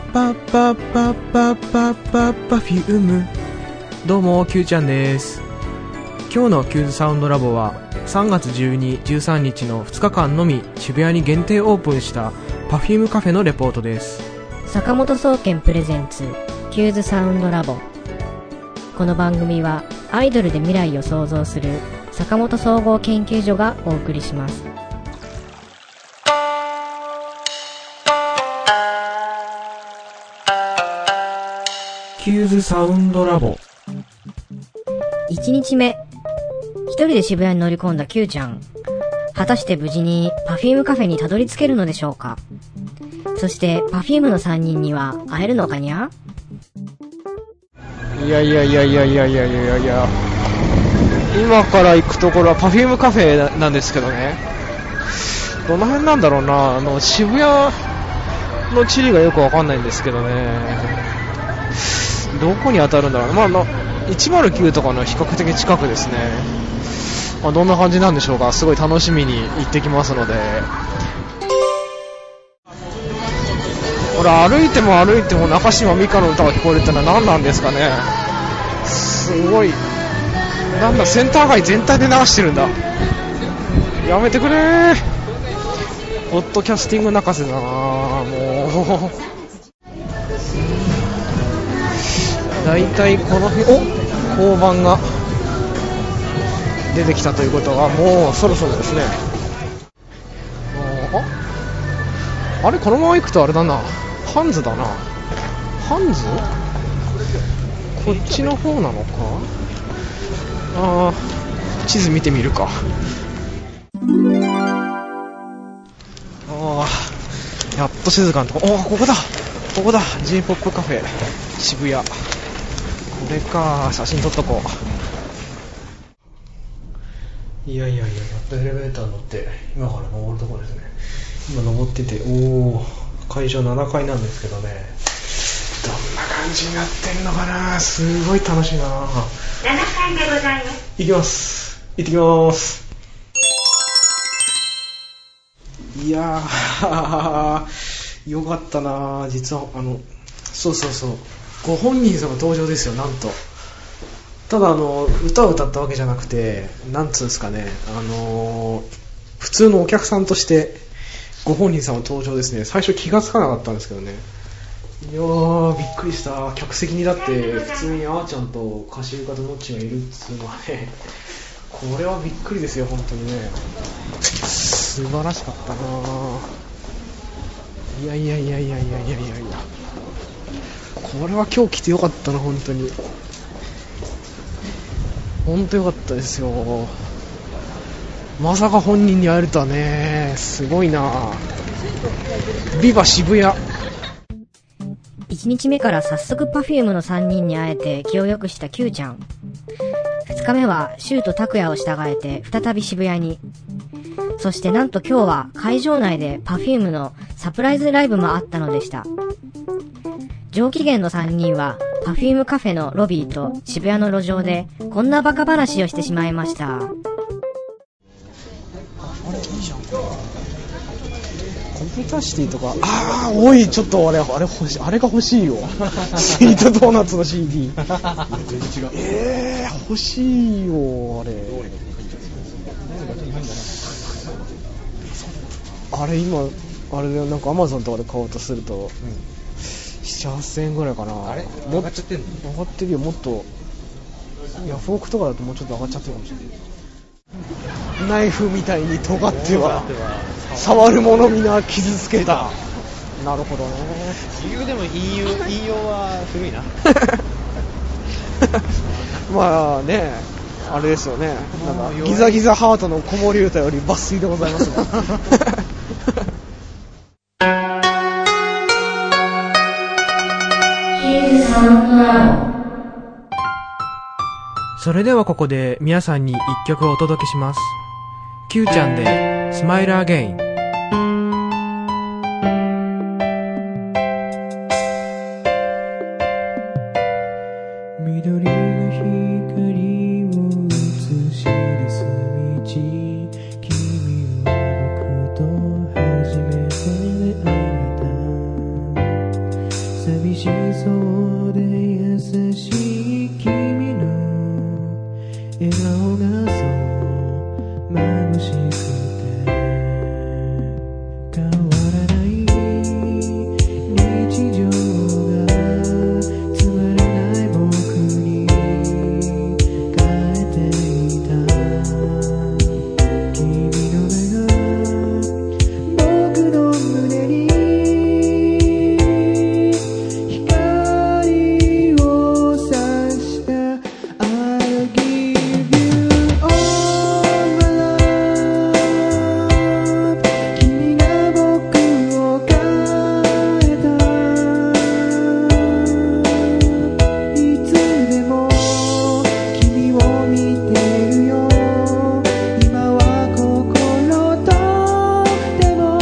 パパパパパパパフューム。どうも Q ちゃんです。今日のキューズサウンドラボは3月12、13日の2日間のみ渋谷に限定オープンしたパフュームカフェのレポートです。 坂本総研プレゼンツキューズサウンドラボ。この番組はアイドルで未来を創造する坂本総合研究所がお送りします。 キューズサウンドラボ 1日目、一人で渋谷に乗り込んだ Q ちゃん。果たして無事にパフュームカフェにたどり着けるのでしょうか。そしてパフュームの3人には会えるのかにゃ。 いや今から行くところはパフュームカフェなんですけどね、どの辺なんだろうな。渋谷の地理がよくわかんないんですけどね、どこに当たるんだろう。109とかの比較的近くですね。どんな感じなんでしょうか。すごい楽しみに行ってきますので。ほら、歩いても中島美嘉の歌が聞こえるってのは何なんですかね。すごい、なんだ、センター街全体で流してるんだ。やめてくれー。ポッドキャスティング泣かせだなもう。だいたいこの辺、交番が出てきたということはもうそろそろですね。あれ、このまま行くとあれだな、ハンズだな。ハンズこっちの方なのか。地図見てみるか。やっと静かなとこ。ここだ J ポップカフェ渋谷。これか、写真撮っとこう。やっとエレベーター乗って今から登るところですね。今登ってて、会場7階なんですけどね、どんな感じになってんのかな。すごい楽しいな。7階でございます。行ってきます。いやーよかったな。実はそうご本人様登場ですよ。なんとただ歌を歌ったわけじゃなくて、なんつうんですかね、普通のお客さんとしてご本人様登場ですね。最初気がつかなかったんですけどね。いやーびっくりした。客席にだって普通にあーちゃんと歌手歌とのっちがいるっていうのはね、これはびっくりですよ本当にね。素晴らしかったな。いやこれは今日来てよかったな。本当によかったですよ。まさか本人に会えるとはね。すごいな。ビバ渋谷。 1日目から早速パフュームの3人に会えて気を良くした Q ちゃん。2日目はシュート拓也を従えて再び渋谷に。そしてなんと今日は会場内でパフュームのサプライズライブもあったのでした。上機嫌の3人はパフュームカフェのロビーと渋谷の路上でこんなバカ話をしてしまいました。 あれいいじゃん。コンピューターシティとか。おい、ちょっとあれ欲しい。あれが欲しいよ。スイートドーナツの CD。欲しいよあれ。あれ今あれでなんかアマゾンとかで買おうとすると、7、8000円ぐらいかな。あれ上がっちゃってんの？上がってるよ。もっとヤフオクとかだともうちょっと上がっちゃってるかもしれない。ナイフみたいに尖っては触る者皆傷つけた。なるほどね。 でも言いようは古いな。 まあね、あれですよね。なんかギザギザハートの子守歌より抜粋でございますね。 それではここで皆さんに一曲をお届けします。 Q ちゃんでスマイルアゲイン。緑の光を映し出す道、君は僕と初めて出会った。 寂しそうで優しい君の笑顔がそう眩しくて変わらない日常がつまらない僕に変えていた君の目が僕の胸に光を差した I'll give you all my love 君が僕を変えたいつでも君を見てるよ今は心とっても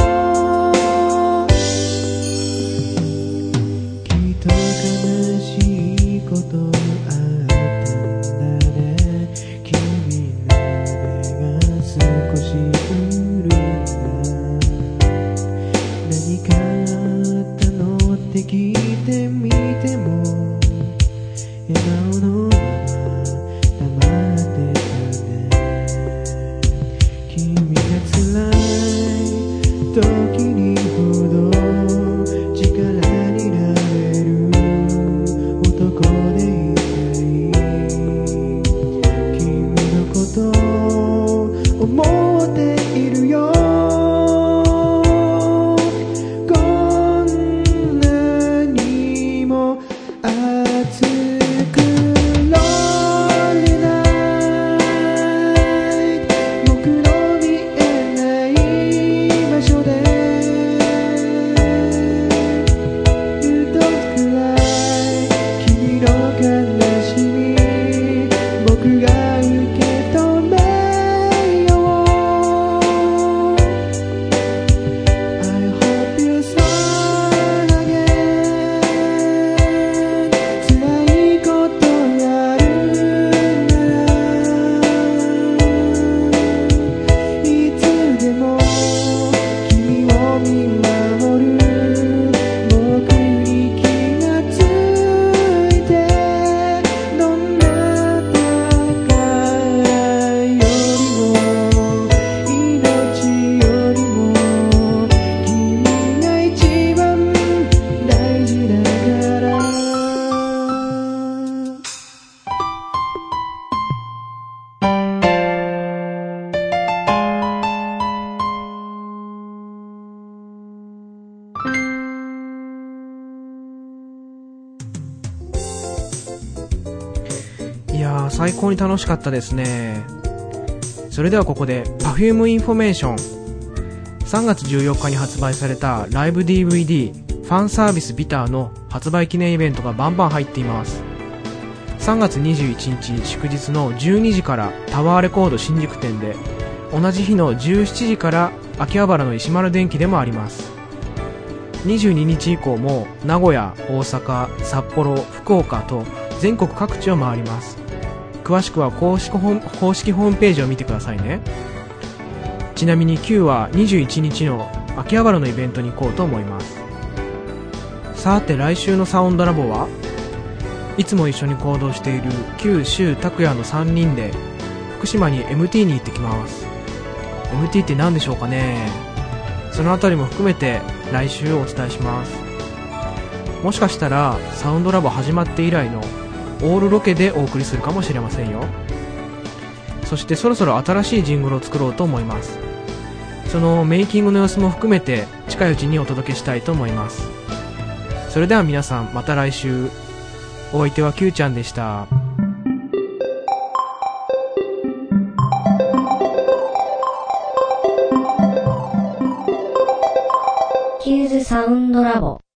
きっと悲しいこともあったんだね君の目が少し潤んだ何かあったのって聞いてみても笑顔のまま黙ってたね君が辛い時にほど力になれる男でいたい君のことを思っているよこんなにも熱くLonely night 僕の見えない場所で You don't cry 君の悲しみ僕が受け止めよう I hope you smile again 辛いことがあるならいつでも君を見守る僕に気がついてどんな宝よりも命よりも君が一番大事だからいやー、最高に楽しかったですね。それではここで Perfume インフォメーション。3月14日に発売されたライブ DVD ファンサービスビターの発売記念イベントがバンバン入っています。3月21日祝日の12時からタワーレコード新宿店で、同じ日の17時から秋葉原の石丸電機でもあります。22日以降も名古屋、大阪、札幌、福岡と全国各地を回ります。詳しくは公式ホームページを見てくださいね。ちなみに Q は21日の秋葉原のイベントに行こうと思います。さて来週のサウンドラボはいつも一緒に行動している Q、周、拓也の3人で福島に MT に行ってきます。 MT って何でしょうかね。そのあたりも含めて来週お伝えします。もしかしたらサウンドラボ始まって以来のオールロケでお送りするかもしれませんよ。そしてそろそろ新しいジングルを作ろうと思います。そのメイキングの様子も含めて近いうちにお届けしたいと思います。それでは皆さんまた来週。お相手は Q ちゃんでした。 キューズサウンドラボ